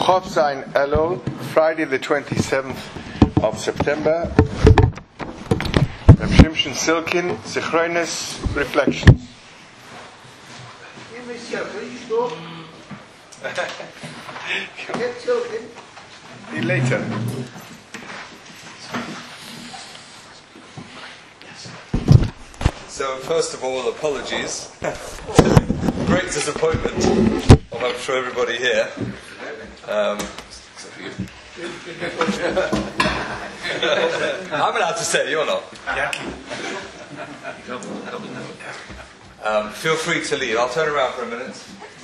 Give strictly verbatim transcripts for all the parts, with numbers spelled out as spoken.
Chov Zayin Elul, Friday the twenty-seventh of September. Reb Shimshon Silkin, Zichronis Reflections. See later. So first of all, apologies. Great disappointment of I'm sure everybody here. Um, except for you. I'm allowed to say, you're not. Um, feel free to leave. I'll turn around for a minute.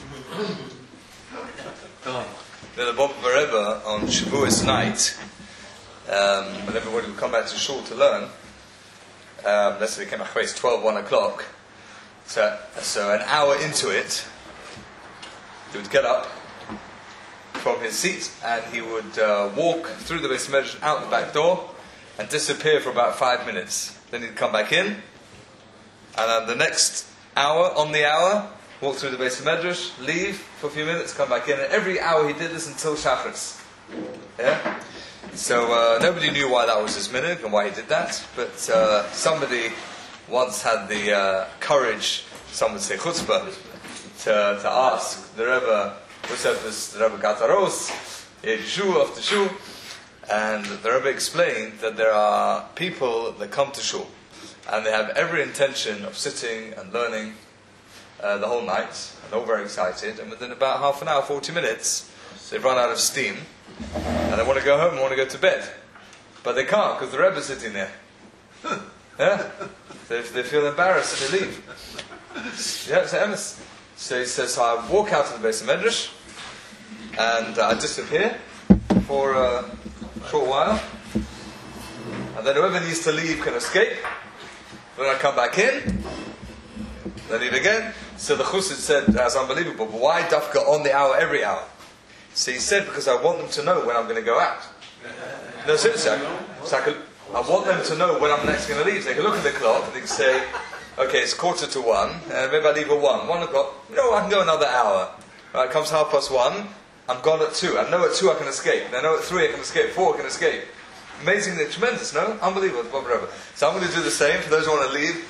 Then the Bob Rebbe on Shavuos night, um, when everybody would come back to shul to learn, um, let's say we came back at twelve, one o'clock, so, so an hour into it, he would get up from his seat and he would uh, walk through the Beis Medrash out the back door and disappear for about five minutes. Then he'd come back in, and then the next hour, on the hour, walk through the Beis Medrash, leave for a few minutes, come back in, and every hour he did this until Shachris. Yeah? So uh, nobody knew why that was his minhag and why he did that, but uh, somebody once had the uh, courage, some would say chutzpah, to, to ask the Rebbe, what's up this the Rebbe Gataros, Shu after Shu, and the Rebbe explained that there are people that come to shul, and they have every intention of sitting and learning uh, the whole night, and they're all very excited, and within about half an hour, forty minutes, they've run out of steam, and they want to go home and want to go to bed. But they can't, because the Rebbe's sitting there. Yeah? They, they feel embarrassed to leave. Yeah, it's emes. So he says, so I walk out of the Beis Medrash, and uh, I disappear for a short while, and then whoever needs to leave can escape. Then I come back in, then leave again. So the Chassid said, that's unbelievable, but why dafka on the hour every hour? So he said, because I want them to know when I'm going to go out. No, seriously, I, so I, could, I want them to know when I'm next going to leave. So they can look at the clock and they can say, okay, it's quarter to one, and maybe I leave at one, one o'clock. You know, I can go another hour. Right, it comes half past one, I'm gone at two. I know at two I can escape. And I know at three I can escape, four I can escape. Amazingly tremendous, no? Unbelievable, Bob Rebbe. So I'm going to do the same for those who want to leave.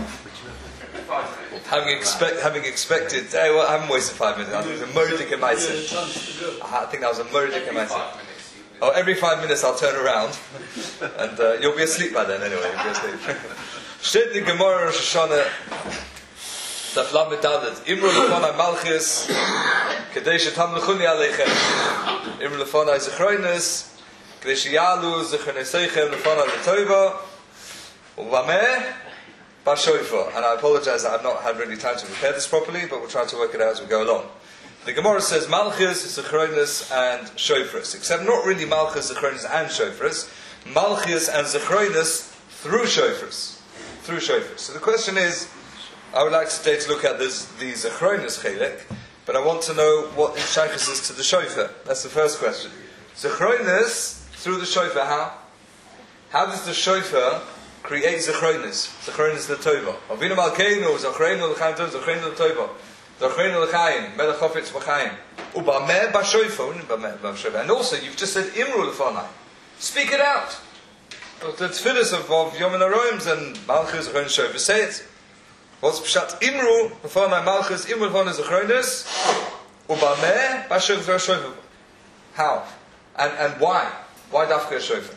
Having, expect, having expected, hey, well, I haven't wasted five minutes. I think it was a Murdik and I think that was a Murdik and Oh, every five minutes I'll turn around, and uh, you'll be asleep by then anyway. You'll be asleep. Steht in Gemara Rosh Hashanah, Daf Lamed Dalet, Imru lefonai Malchus, Kedei shetamlichuni aleichem. Imru lefonai Zichronis, Kedei sheyalu Zichroneseichem lefonai L'Tova, Uvameh Bashoifa. And I apologize that I've not had really time to prepare this properly, but we'll try to work it out as we go along. The Gemara says Malchus, Zichronis, and Shofris, except not really Malchus, Zichronis, and Shofris. Malchus and Zichronis through Shofris. Through Shofris. So the question is, I would like today to look at this, the Zichronis Chelek, but I want to know what the Shaykhus is to the Shofar. That's the first question. Zichronis through the Shofar, how? How does the Shofar create Zichronis? Zichronis L'Tova. Avinu Malkeinu, Zichronis L'Chaim Tov, Zichronis L'Tova. Zichronis L'Chaim, Melech Chofetz B'Chaim. Ubameh B'Shofar. And also, you've just said Imru L'Fonai. Speak it out. The tefillas of, of Yom HaRoims and Malchus, Zichronis, Shofar. Say it. What's Pshat Imru L'Fonai Malchus, Imru L'Fonai Zichronis, Ubameh B'Shofar Shofar. How? And, and why? Why Dafka Shofar?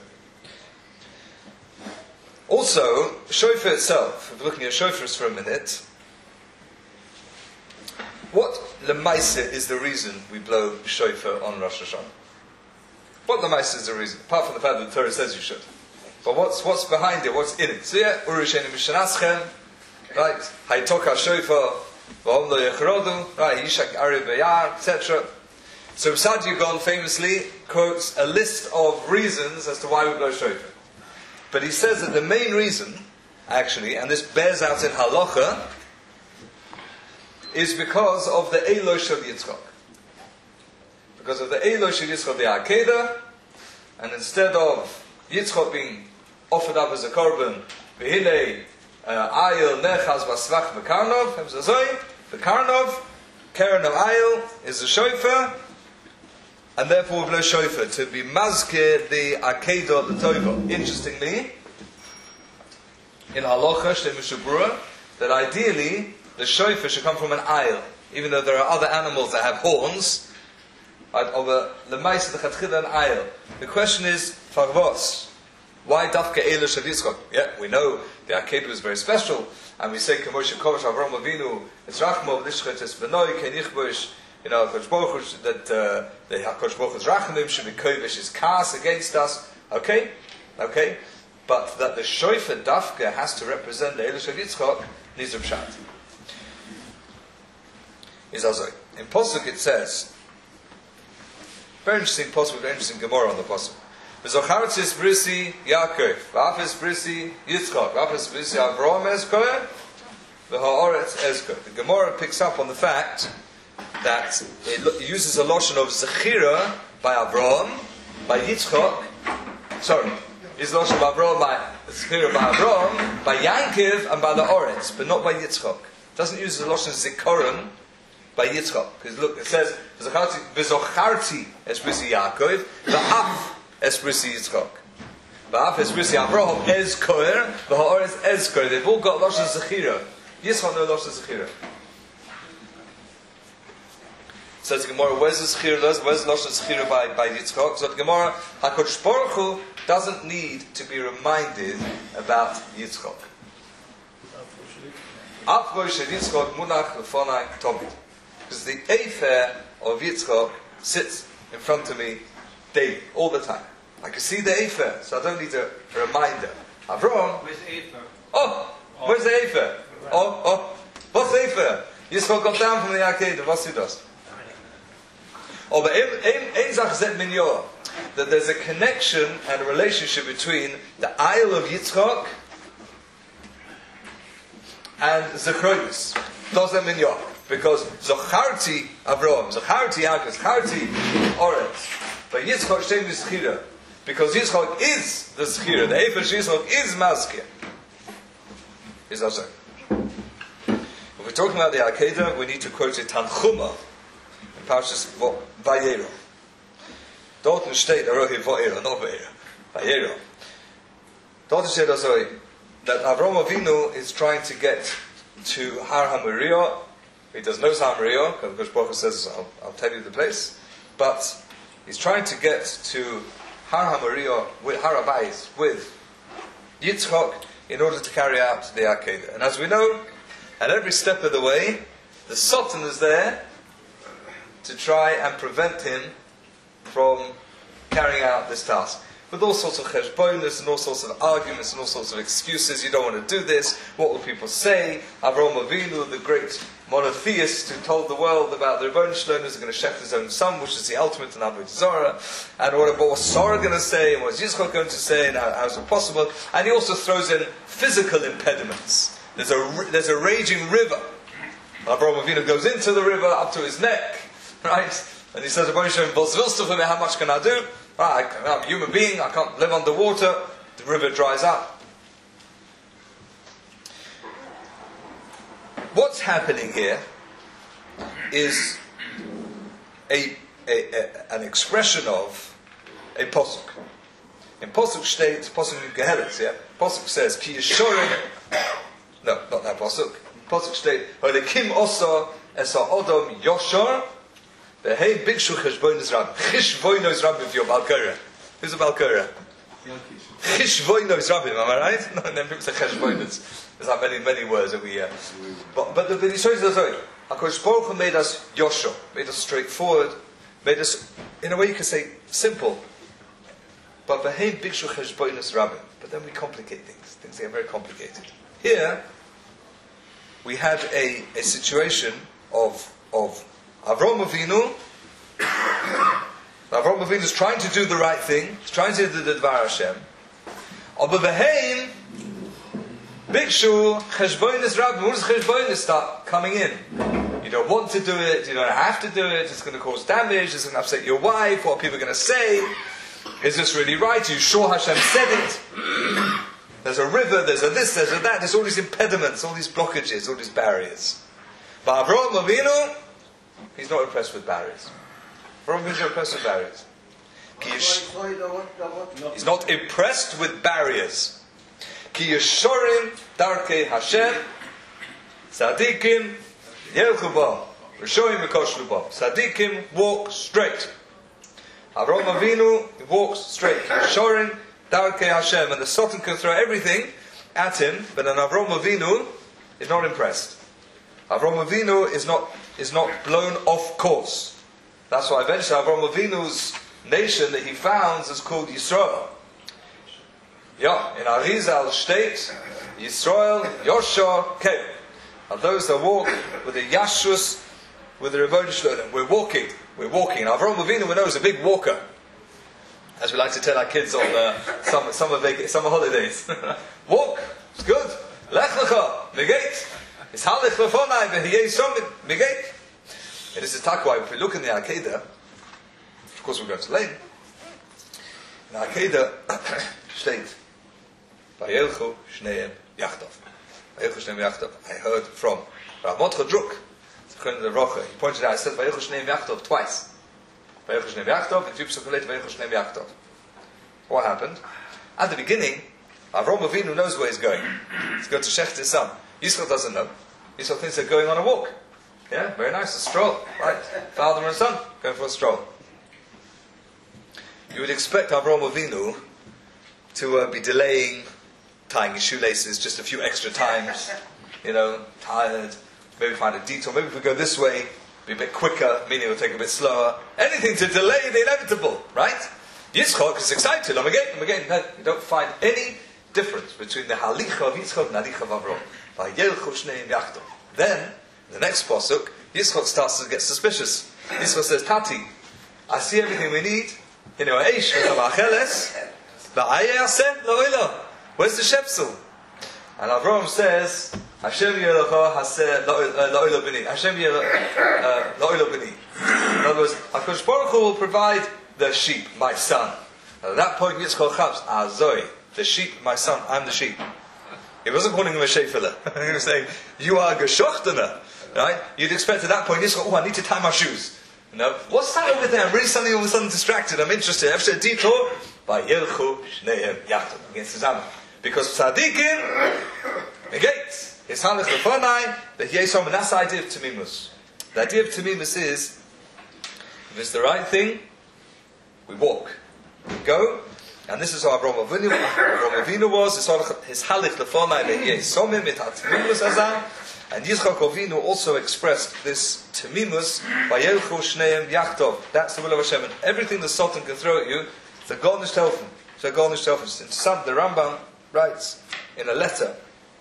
Also, Shofar itself, if we're looking at Shofars for a minute, what Lemaisa is the reason we blow Shofar on Rosh Hashanah? What Lemaisa is the reason? Apart from the fact that the Torah says you should. But what's what's behind it? What's in it? So yeah, Urusheni Mishanaschem, right? Haytoka Shofar, V'om lo Yechrodu, right? Yishak Ari B'yar, et cetera. So Sadi Yugon famously quotes a list of reasons as to why we blow Shofar. But he says that the main reason, actually, and this bears out in Halacha, is because of the Eilosh of Yitzchak. Because of the Eilosh of Yitzchak, the Akedah, and instead of Yitzchak being offered up as a korban, V'hinei Ayil Nechaz Vasvach V'karnov, the Karnov, Keren of Ayil is the Shofar, and therefore we blow shofar to be mazkir the Akedah the Tova. Interestingly, in halacha shtei mishabura, that ideally the shofar should come from an ayil, even though there are other animals that have horns. Right, over the mice the chatchila and ayil. The question is, farvos, why dafka ela shel Yitzchak? Yeah, we know the Akedah was very special, and we say K'moshe Kovash Avram Avinu it's Rachmov Lishchet es Benoi Kenichbosh. You know, Hakadosh Baruch Hu, that uh, the Hakadosh Baruch Hu's Rachamim should be kovish his kas against us. Okay, okay, but that the shofar dafka has to represent the Elish of Yitzchak needs a pshat. Is also in Pasuk it says, very interesting Pasuk, very interesting Gemara on the Pasuk. V'zochartis brisi Yaakov, v'afes brisi Yitzchak, v'afes brisi Avraham ezkohen, v'ha'aretz ezkohen. The Gemara picks up on the fact that it uses a lotion of Zechira by Avraham, by Yitzchak, sorry, it's a lotion of Avraham by Zechira by Avraham, by Yankiv and by the Oretz, but not by Yitzchak. It doesn't use the lotion Zikaron by Yitzchak. Because look, it says, V'zocharti esprisi Yaakov, v'af esprisi Yitzchak. V'af esprisi Avraham ez koher, v'ha'oretz ez koher. They've all got lotion Zechira. Yitzchak no lotion Zechira. Says the Gemara, where's the Zechira? Where's the Lashon Zechira by, by Yitzchak? So the Gemara, HaKadosh Baruch Hu doesn't need to be reminded about Yitzchak. Afro shel Yitzchak munach lefonai tomid. Because the Efer of Yitzchak sits in front of me daily, all the time. I can see the Efer, so I don't need a, a reminder. Avram, where's the Efer? Oh, oh, where's the Efer? Oh, oh, what's the Efer? Yitzchak got down from the Akedah, what's he does? Oh, but that there's a connection and a relationship between the Isle of Yitzchak and Zechronis. Doesn't mean Yoch. Because Zocharti Avraham, Zocharti Yaakov, Zocharti Oretz. But Yitzchak Shem is Zechira. Because Yitzchak is the Zechira. The Efer Yitzchak is Mazkir. Is that so? If we're talking about the Akedah, we need to quote a Tanchuma. Parshas Vayera. Dort steht Arohi Vayera, not Vayera. Vayera. Dort steht also that Avraham Avinu is trying to get to Har HaMoriah. He does know Har HaMoriah, because Baruch Hu says, I'll, I'll tell you the place. But he's trying to get to Har HaMoriah, with Har HaBayis, with Yitzchak, in order to carry out the Akedah. And as we know, at every step of the way, the Sultan is there to try and prevent him from carrying out this task. With all sorts of cheshbonos and all sorts of arguments and all sorts of excuses. You don't want to do this. What will people say? Avraham Avinu, the great monotheist who told the world about the Rebbeinu Shalom, is going to shecht his own son, which is the ultimate in Avodah Zarah. And what was Sarah going to say? And what was Yitzchak going to say? And how, how is it possible? And he also throws in physical impediments. There's a, there's a raging river. Avraham Avinu goes into the river up to his neck. Right? And he says, how much can I do? Right, I'm a human being, I can't live underwater. The river dries up. What's happening here is a, a, a an expression of a posuk. In posuk states, posuk in Geheretz, yeah? Posuk says, Ki Yeshorim. No, not that posuk. Posuk states, Olekim osa esa odom yoshor. The hey bigshu cheshbonos rabbi. Cheshbonos rabbi if you're Balkara. Who's a Balkara? Cheshbonos rabbi, am I right? No, and then people say cheshbonos. There's not many, many words that we hear. But, but the the story is sorry. HaKadosh Baruch Hu made us yosho, made us straightforward, made us, in a way you could say, simple. But the hey bigshu cheshbonos rabbi. But then we complicate things. Things get very complicated. Here, we had a, a situation of of Avraham Avinu. Avraham Avinu is trying to do the right thing. He's trying to do the Dvar Hashem. Aber beheim, Bikshu, Cheshbonis Rabbi, when does Cheshbonis start coming in? You don't want to do it, you don't have to do it, it's going to cause damage, it's going to upset your wife, what are people going to say? Is this really right? Are you sure Hashem said it? There's a river, there's a this, there's a that, there's all these impediments, all these blockages, all these barriers. But Avraham Avinu, he's not impressed with barriers. Avram Avinu is not impressed with barriers. Ki yesh- He's not impressed with barriers. Ki yeshorim darkei Hashem tzadikim yelchu bo v'shoim v'koshlu bo. Tzadikim walk straight. Avram Avinu walks straight. Ki yeshorim darkei Hashem, and the Satan can throw everything at him, but an Avram Avinu is not impressed. Avram Avinu is not is not blown off course. That's why eventually Avram Avinu's nation that he founds is called Yisrael. Yeah, in Arizal state, Yisrael, Yosha, Kev. Are those that walk with the Yashrus, with the Rebbeinu Shalom. We're walking, we're walking. And Avram Avinu, we know, is a big walker. As we like to tell our kids on uh, summer, summer, vac- summer holidays. Walk, it's good. Lech lecha, megate. It's halich lefonai, v'hiyei somit, megate. And this is Takwa. If we look in the Akedah, of course we're going to Lane. In the Akedah, state, Vayelchu shneim yachtov. Vayelchu shneim yachtov. I heard from Rav Mordechai Druk, the Rocha. He pointed out, he said Vayelchu shneim yachtov twice. Vayelchu shneim yachtov, and two psukim later, Vayelchu shneim yachtov. What happened? At the beginning, Avram Avinu knows where he's going. He's going to shecht his son. Yisrael doesn't know. Yisrael thinks they're going on a walk. Yeah, very nice, a stroll. Right, father and son going for a stroll. You would expect Avram Avinu to uh, be delaying tying his shoelaces just a few extra times. You know, tired. Maybe find a detour. Maybe if we go this way, be a bit quicker, meaning it'll take a bit slower. Anything to delay the inevitable, right? Yitzchok is excited. I'm again, I'm again. No, you don't find any difference between the halicha of Yitzchok and the halicha of Avram. Vayelchu shneim yachtov. Then, the next pasuk, Yitzchok starts to get suspicious. Yitzchok says, Tati, I see everything we need. You know, Eish, v'tavacheles, v'ayeh aseh lo'ilo. Where's the shepsel? And Avram says, Hashem yelocha haseh lo'ilo b'ni. Hashem yelocha lo'ilo b'ni. In other words, HaKadosh Baruch Hu will provide the sheep, my son. And at that point, Yitzchok comes, Azoi, the sheep, my son, I'm the sheep. He wasn't calling him a shefela. He was saying, you are a geshochtana. Right? You'd expect at that point, Yitzchok, oh, I need to tie my shoes. You know, what's that over there? I'm really suddenly all of a sudden distracted. I'm interested. After a detour, by Yelchu Shneim Yachtom, against Zama. Because tzadikim, negate, it's halas lefonai, the yesom, and that's the idea of tamimus. The idea of tamimus is, if it's the right thing, we walk. We go, and this is how Avram Avinu, Avram Avinu was, his halich lefonai, the yesomim, it had tamimus azam, and Yitzchak Avinu also expressed this tamimus by Yelchu Shneim Yachtov. That's the will of Hashem. And everything the Sultan can throw at you, the Golnish Telfin. So Golnish Telfin. In some, the Rambam writes in a letter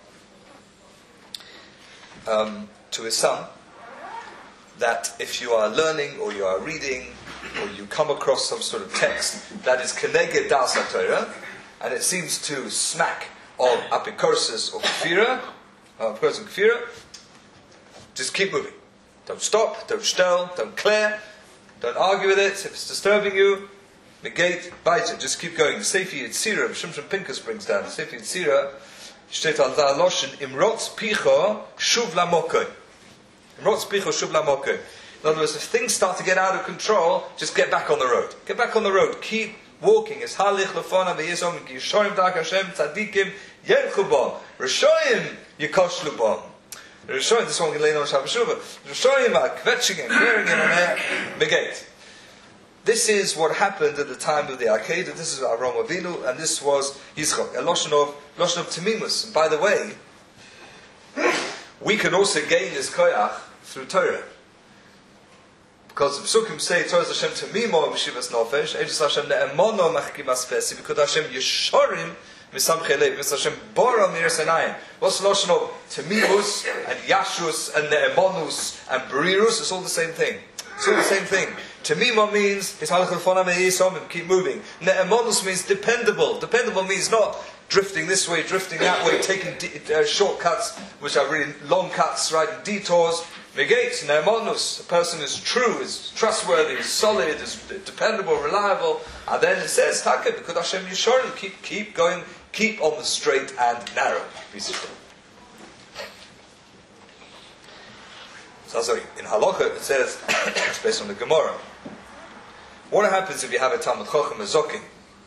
um, to his son that if you are learning or you are reading or you come across some sort of text that is Keneged Das HaTorah and it seems to smack of apikorsis or kfira, of course in kfira, just keep moving. Don't stop, don't stel, don't clear, don't argue with it. If it's disturbing you, negate, bite it, just keep going. The Sefer Yetzirah, Shimshon Pinkus brings down, the Sefer Yetzirah, steht al da loshen, imrotz picho, shuv lamokoi. Imrotz picho, shuv lamokoi. In other words, if things start to get out of control, just get back on the road. Get back on the road. Keep walking. It's halich lefona v'yizom, yishoyim dak Hashem, tzadikim, yerchu bom. Rishoyim, yikoshlu bom. Rishoyim, this one can lay on Shabbat Shuvah. Rishoyim are kvetching and clearing in an negate. This is what happened at the time of the Akedah. This is Avram Avinu, and this was Yitzchak, a Loshen of, Loshen of Tamimus. And by the way, we can also gain this koyach through Torah. Because the Psukim say, Torah Hashem Tamimo Meshivas Nofesh, Ejdus Hashem Ne'emono Machkim Asfesi, because Hashem Yeshorim Misamche Lev, because Hashem Bora Miras Enayim. What's the Loshen of Tamimus, and Yashus, and Ne'emonus, and Berirus? It's all the same thing. It's all the same thing. Tamima means it's halachal keep moving. Ne'emonus means dependable. Dependable means not drifting this way, drifting that way, taking de- uh, shortcuts, which are really long cuts, right? Detours. Negate, ne'emonus. A person is true, is trustworthy, is solid, is dependable, reliable. And then it says, Taka, because Hashem Yishorim, keep keep going, keep on the straight and narrow piece of thing. So in Halacha it says, it's based on the Gemara, What happens if you have a Talmud Chacham, a Zokin,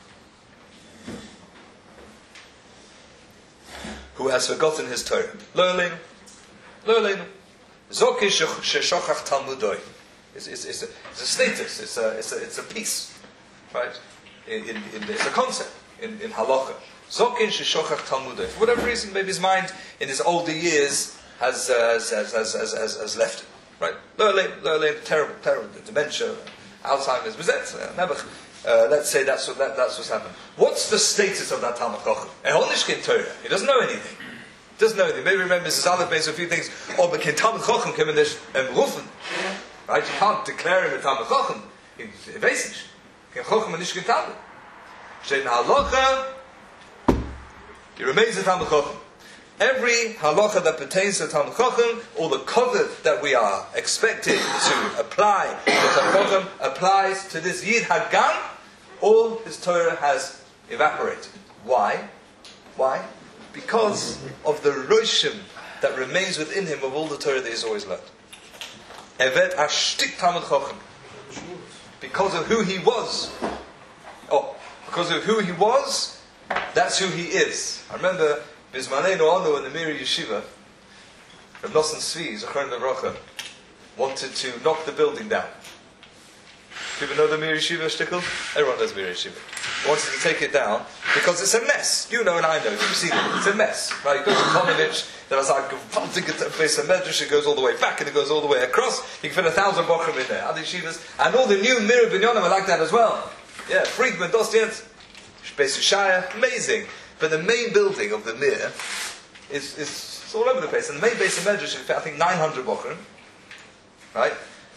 who has forgotten his Torah? Learning, learning. Zokin sheshachach Talmudoi. It's, it's, it's, a, it's a status. It's a, it's a, it's a piece, right? In, in, in, it's a concept in, in halacha. Zokin sheshachach Talmudoi. For whatever reason, maybe his mind in his older years has uh, has, has, has, has, has, has left him. Right? Learning, learning, terrible, terrible dementia, Alzheimer's, Bezet, never. Uh, let's say that's what that, that's what's happened. What's the status of that Talmud Chacham? Ehonishkin Torah. He doesn't know anything. Doesn't know anything. Maybe remember Missus Aleph makes a few things. Oh, but can Talmud Chacham come in this and rufen? Right? You can't declare him a Talmud Chacham. He's evasive. Can Chacham and Nishkin Talmud? Shein halacha. He remains a Talmud Chacham. Every halacha that pertains to Talmud Chacham, all the covet that we are expected to apply to Talmud Chacham, applies to this Yid Hagan. All his Torah has evaporated. Why? Why? Because of the roshim that remains within him of all the Torah that he's always learned. Evet ashtik Talmud Chacham. Because of who he was. Oh, because of who he was, that's who he is. I remember Bizmanei No'anu in the Miri Yeshiva, Rav Nosson Tzvi, Zechron Levracha, wanted to knock the building down. People know the Miri Yeshiva shtickle? Everyone knows Miri Yeshiva. He wanted to take it down because it's a mess. You know and I know. You've seen it. It's a mess. Right? You go to Ponovich, there was like a get to a place of Medrash, it goes all the way back and it goes all the way across. You can fit a thousand bochum in there. Other yeshivas. And all the new Miri Binyonim are like that as well. Yeah, Friedman, Dostians, Beis Yeshaya, amazing. But the main building of the Mir is, is it's all over the place. And the main base of Medrash is, I think, nine hundred bochum. Right?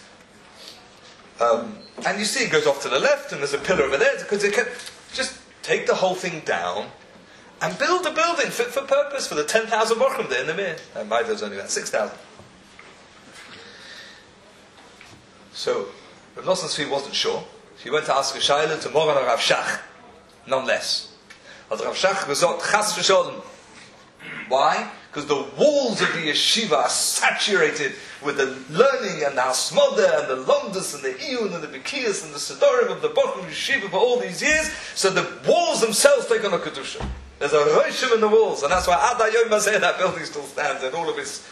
Um, and you see it goes off to the left and there's a pillar over there because it can just take the whole thing down and build a building fit for purpose for the ten thousand bochum there in the Mir. And my there's only about six thousand. So, Rav Nosson Tzvi wasn't sure. He went to ask a Shaila to Moran or Rav Shach. None less. But Rav Shach was not chas v'sholem. Why? Because the walls of the yeshiva are saturated with the learning and the hasmoda and the lomdus and the iyun and the bikiyas and the sedorim of the bochum yeshiva for all these years. So the walls themselves take on a kedusha. There's a roshim in the walls, and that's why Ad Hayom Hazeh that building still stands and all of its.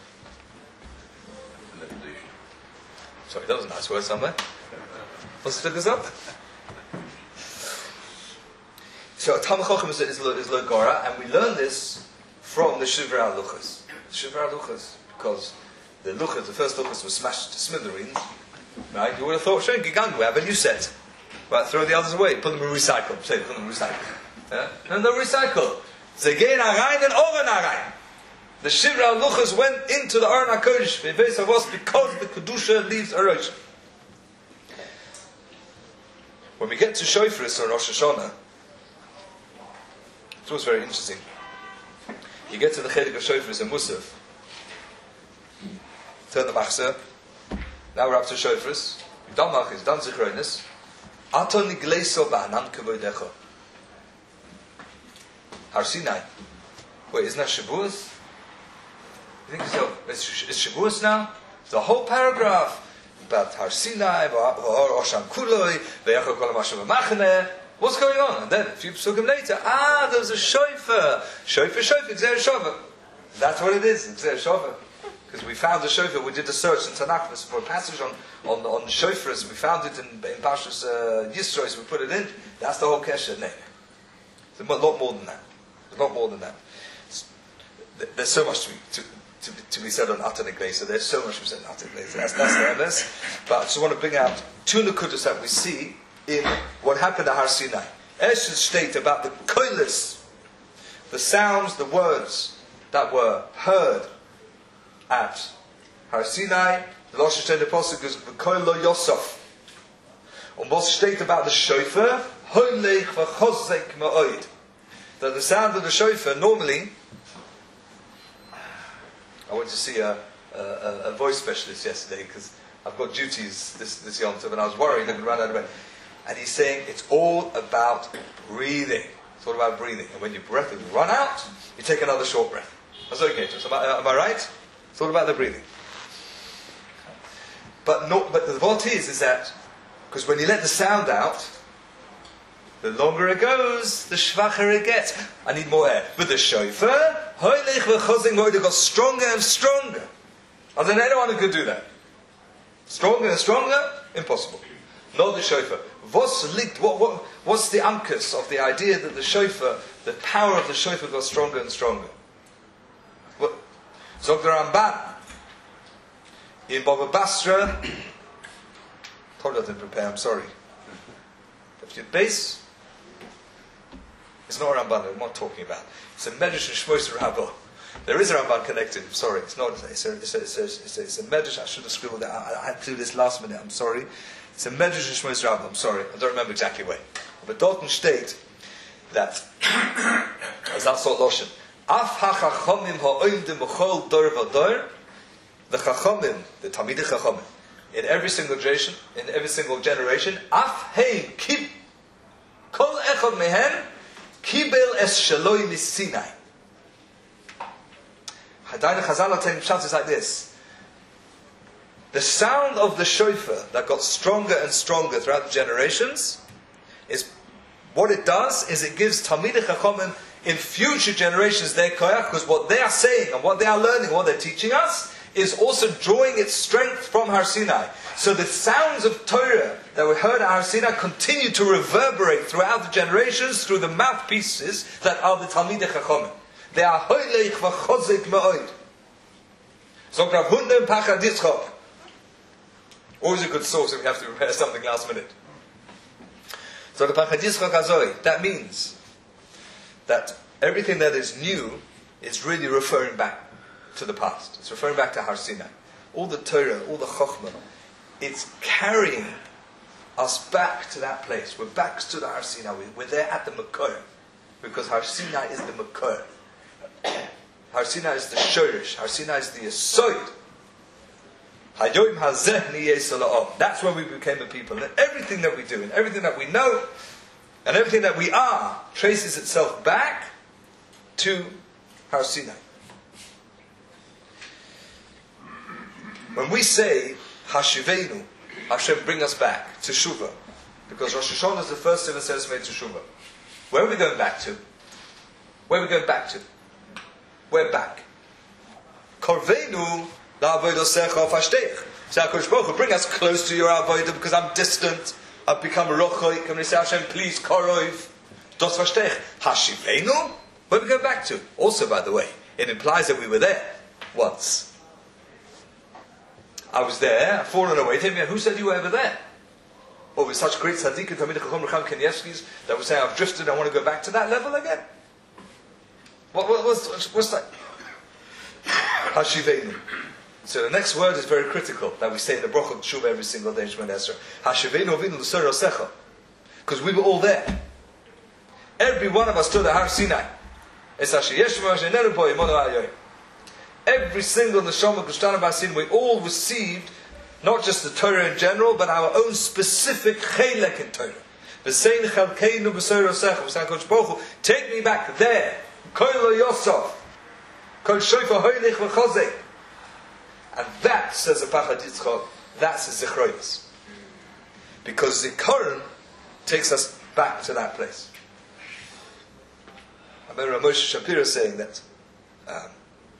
Sorry, that was a nice word somewhere. What's the up? So Talmud Chacham is, is, is Lo Gora, and we learn this from the Shivra Luchas. The Shivra Luchas, because the Luchas, the first Luchas was smashed to smithereens, right? You would have thought, sure, Gigangu, we have a new set. Right, throw the others away, put them in recycle. Say, put them in recycle. Yeah? And they recycle. Zegein Arayin and Oren Arayin. The Shivra Luchas went into the Aron HaKodesh because the Kedusha leaves Erosh. When we get to Shofris or Rosh Hashanah, it was very interesting. You get to the Chelik of Shofris and Musaf. Turn the Machzor. Now we're up to Shofris. Done Machis, done Zichronis. Aton Nigleiso Ba'anan Kevodecho. Har Sinai. Wait, isn't that Shavuos? You think so? It's, it's Shavuos now? The whole paragraph about Har Sinai, Osham Kuloi, Ve'echo Kol HaMashav HaMachane. What's going on? And then a few psukim later, ah, there's a shofar. Shofar, shofar, Gzer Shofar. That's what it is, Gzer Shofar. Because we found the shofar, we did the search in Tanakh for a passage on, on, on shofars, we found it in, in Pashas uh, Yisrois, we put it in. That's the whole kesher. No. There's a lot more than that. There's a lot more than that. There's so much to be, to, to, to be said on Atan Iglesa. There's so much to be said on Atan Iglesa. That's, that's the endless. But I just want to bring out two nukudas that we see in what happened at Har Sinai. Eshes state about the koilis, the sounds, the words that were heard at Har Sinai. The Rosh Hashanah Pasuk is V'koil lo Yosef. And what state about the shofar? Hoylech v'chozek ma'od. That the sound of the shofar normally. I went to see a, a, a voice specialist yesterday because I've got duties this this Yom Tov and I was worried I could run out of bed. And he's saying it's all about breathing. It's all about breathing. And when your breath will run out, you take another short breath. That's okay. So am I, am I right? It's all about the breathing. But no, but the what is is that Because when you let the sound out, the longer it goes, the schwacher it gets. I need more air. But the shofar, hoylech v'chozing moed, got stronger and stronger. And then anyone could do that. Stronger and stronger, impossible. Not the shofar. What's linked? What, what, what's the anchors of the idea that the shofar, the power of the shofar got stronger and stronger? What? Zog the Ramban. In Baba Basra, told you I didn't prepare, I'm sorry. If your base, it's not a Ramban, I'm not talking about. It's a Medrash and Shmos Rabbah. There is a Ramban connected, I'm sorry. It's not, it's a, it's a, it's a, it's a, it's a Medrash, I should have scribbled it, I, I had to do this last minute, I'm sorry. It's a Medrash and Shmos Rabbah, I'm sorry, I don't remember exactly where. But Dalton state that, as that sort of Loshen, Af ha-chachomim ha-oimdim b'chol dor v'dor, the Chachamim, the Talmidei Chachamim, in every single generation, in every single generation, Af Hein Kib Kol Echad Mehen Kibel Es Shaloi Misinai. Hadayna Chazal Atem Pshat is like this: the sound of the shofar that got stronger and stronger throughout the generations is what it does is it gives Talmidei Chachamim in future generations their koyach, because what they are saying and what they are learning, what they're teaching us, is also drawing its strength from Har Sinai. So the sounds of Torah that were heard at Har Sinai continue to reverberate throughout the generations through the mouthpieces that are the Talmidei Chachamim. They are hoylech v'chozek ma'od. Zog Rav Hunda Pachad Yitzchok. Always a good source if we have to prepare something last minute. So the Pachad Yitzchok Azoi, that means that everything that is new is really referring back to the past. It's referring back to Har Sinai. All the Torah, all the Chochmah, it's carrying us back to that place. We're back to the Har Sinai. We're there at the Makor, because Har Sinai is the Makor. Har Sinai is the Shorish. Har Sinai is the Yesod. Hayoim hazeh niyeh sala'om. That's when we became a people. And everything that we do, and everything that we know, and everything that we are, traces itself back to Har Sinai. When we say Hashivenu, Hashem bring us back to Shuvah, because Rosh Hashanah is the first thing that says made to Shuvah. Where are we going back to? Where are we going back to? We're back. Korvenu la'avodosecha fashteich. Say HaKadosh Baruch Hu, bring us close to your avodah because I'm distant. I've become rochoik. And we say Hashem, please korov dos fashteich. Hashivenu. Where are we going back to? Also, by the way, it implies that we were there once. I was there, I've fallen away. Who said you were ever there? Well, with such great tzaddikim, Talmidei Chacham Recham Kanievskis, that would say, I've drifted, I want to go back to that level again. What, what, what's, what's that? Hashivenu. So the next word is very critical, that we say in the Broch of Tshuva every single day, Shemon Esrei. Hashivenu avinu l'sor yosecha. Because we were all there. Every one of us stood at Har Sinai. Es asher yesh v'asher neru bo yimono hayoyim. Every single neshama Kushtana Basin, we all received not just the Torah in general, but our own specific chelek in Torah. V'sein chelkeinu b'sor yosecha. V'sein HaKadosh Baruch Hu, take me back there. Kol lo yosef. Kol shofar hoylech v'chozek. And that, says the Pachad Yitzchok, that's the Zichronis. Because Zikaron takes us back to that place. I remember Moshe Shapiro saying that um,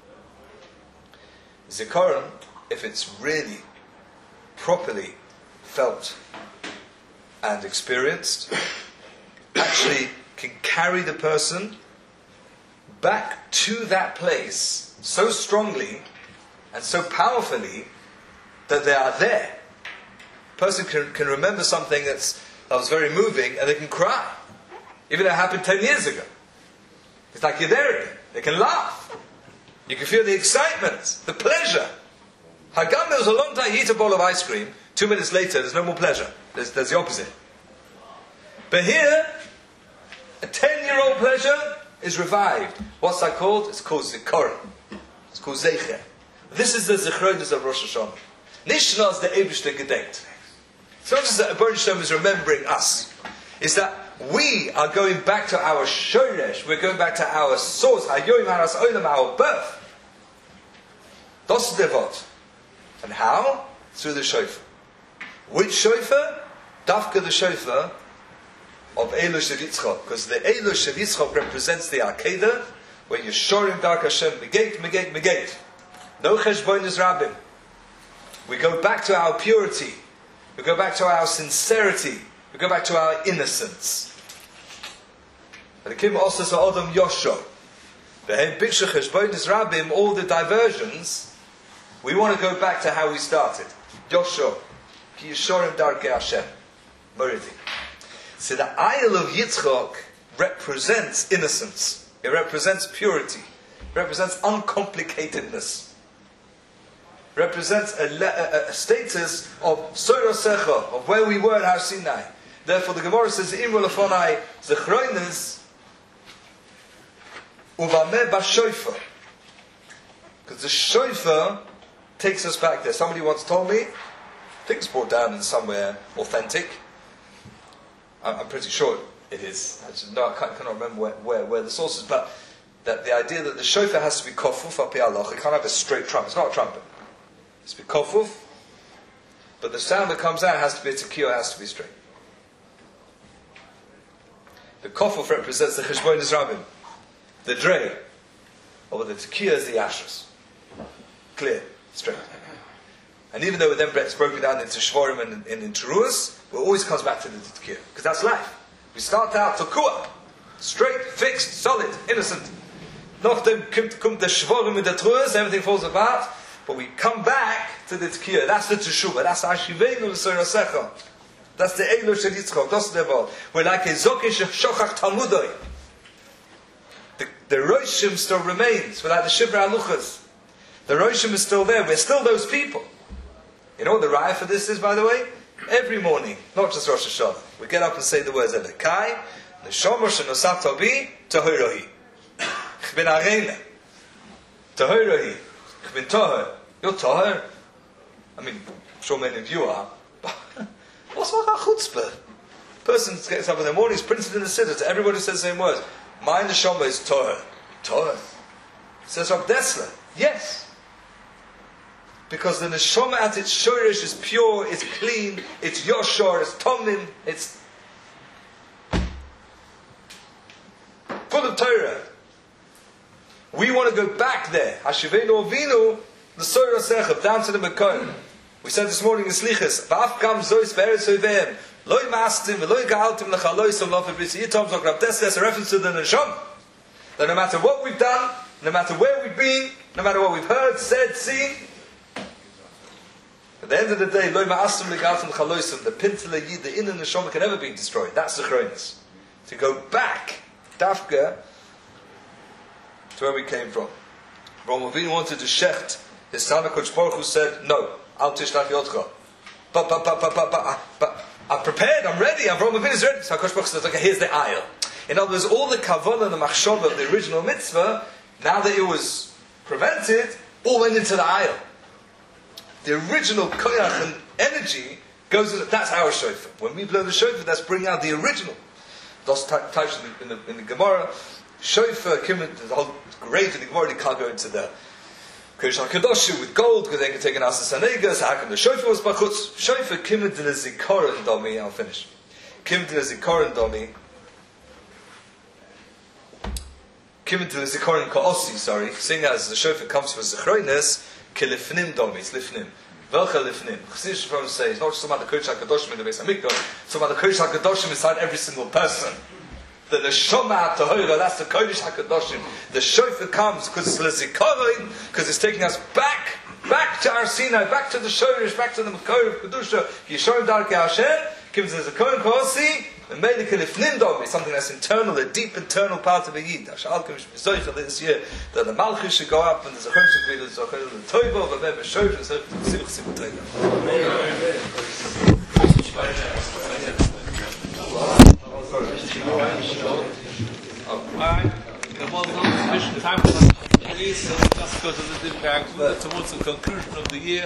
Zikaron, if it's really properly felt and experienced, actually can carry the person back to that place so strongly and so powerfully that they are there. A person can, can remember something that's, that was very moving and they can cry. Even though it happened ten years ago. It's like you're there again. They can laugh. You can feel the excitement, the pleasure. Hagam, there was a long time you eat a bowl of ice cream, two minutes later there's no more pleasure. There's, there's the opposite. But here, a ten-year-old pleasure is revived. What's that called? It's called Zikaron. It's called Zeicher. This is the Zichronis of Rosh Hashanah. Nishna is the Eibishter Gedenkt. It's not just that Baruch Shem is remembering us. It's that we are going back to our Shoresh. We're going back to our source. Hayoim Haras Olam, our birth. Das Devot. And how? Through the shofar. Which shofar? Dafka the shofar of Eilush of Yitzchok, because the Eilush of Yitzchok represents the Akedah, where you're shoring Dark Hashem, Megate, Megate, Megate. No Cheshbonis Rabbim. We go back to our purity. We go back to our sincerity. We go back to our innocence. The Kim Osas Odom Yosho. The Hem Biksha Cheshbonis Rabbim, all the diversions, we want to go back to how we started. Yosho. Ki Yishorim Darkei Hashem. Moriti. So the Ayel of Yitzchok represents innocence. It represents purity. It represents uncomplicatedness. It represents a, a, a status of Soira Secha, of where we were in Har Sinai. Therefore the Gemara says, Imru Lefonai Zechroines Uvameh Bashofar. Because the shofar takes us back there. Somebody once told me, I think it's brought down in somewhere authentic. I'm, I'm pretty sure it is. I just, no, I can't, cannot remember where, where, where the source is, but that the idea that the shofar has to be kofuf api Allah. It can't have a straight trumpet. It's not a trumpet. It has to be kofuf, but the sound that comes out has to be a tekiah, has to be straight. The kofuf represents the cheshbonis rabbim, the drei, or the tekiah is the ashes. Clear, straight. And even though then it's broken down into shvorim and, and into ruas, it always comes back to the tekiah, because that's life. We start out tekiah, straight, fixed, solid, innocent. Nachdem kommt der shvorim mit der truas, everything falls apart. But we come back to the tekiah. That's the teshuva. That's the ashivenu l'soira secha. That's the eilush of Yitzchok. That's the word. We're like a zokish shochach talmudoi. The, the roshim still remains. We're like the shivra aluchas. The roshim is still there. We're still those people. You know what the raya for this is, by the way? Every morning, not just Rosh Hashanah, we get up and say the words Elekai, Neshomer shenosat tobi, Tahorohi. Chbin arena. Tahorohi. Chbin Tahor. You're Tahor. I mean, I'm sure many of you are. What's like a chutzpah? Person gets up in the morning, is printed in the siddur to everybody who says the same words. My neshama is Tahor. Tahor. Says Rav Dessler. Yes. Because the neshama at its shorish is pure, it's clean, it's yoshor, it's tomim, it's full of Torah. We want to go back there. Hashivenu Avinu, the Soira Sechav, down to the Mekom. We said this morning in Slichas, V'afkam zois be'eretz oivem, loy mastim, v'loy ga'altim l'chaloisom lo febritzi yitom, zok Rav Dessler, that's a reference to the neshama. That no matter what we've done, no matter where we've been, no matter what we've heard, said, seen, at the end of the day, loy ma'asim l'ga'altim l'chaloisom, the pintele yid, the inner neshama can never be destroyed. That's the chronis. To go back, Dafka, to where we came from. Avraham Avinu wanted to shecht his son, HaKadosh Baruch Hu said, no, al tishlach yodcha. But, but, but, but, but, but, but, I'm prepared, I'm ready, Avraham Avinu is ready. So HaKadosh Baruch Hu says, okay, here's the ayah. In other words, all the kavanah and the machshava of the original mitzvah, now that it was prevented, all went into the ayah. The original koyach and energy goes in, that's our shofar. When we blow the shofar, that's bringing out the original. Those types in the, in the, in the Gemara, shofar, the whole grade in the Gemara, they can't go into the Kodesh HaKadosh with gold, because they can take an Asas Hanegas. How come the shofar was bachutz? Shofar kimid de zikaron domi. I'll finish. Kimid de zikaron domi. Kimid de zikaron ka'osi. Sorry, seeing as the shofar comes for zichroines, kilifnim domi. It's lifnim. Velcha lifnim. Chassidus Shofar say it's not just about the Kodesh HaKadoshim in the Beis Hamikdash. It's about the Kodesh HaKadoshim inside every single person. The neshama tahora, that's the Kodesh HaKadoshim. The shofar comes because it's lezikaron, because it's taking us back, back to our Sinai, back to the shorish, back to the Makor of Kedusha. Yishorim Darkei Hashem, gives us a Kohen Kosi, and made it Kalifnindom, it's something that's internal, a deep internal part of a Yid. This year, that the Malchus should go up, and there's a Chon should be the Zochel, the Toivo, the Mem, Shosh, and so Alright, well, the time for the police, just because of the different towards the conclusion of the year.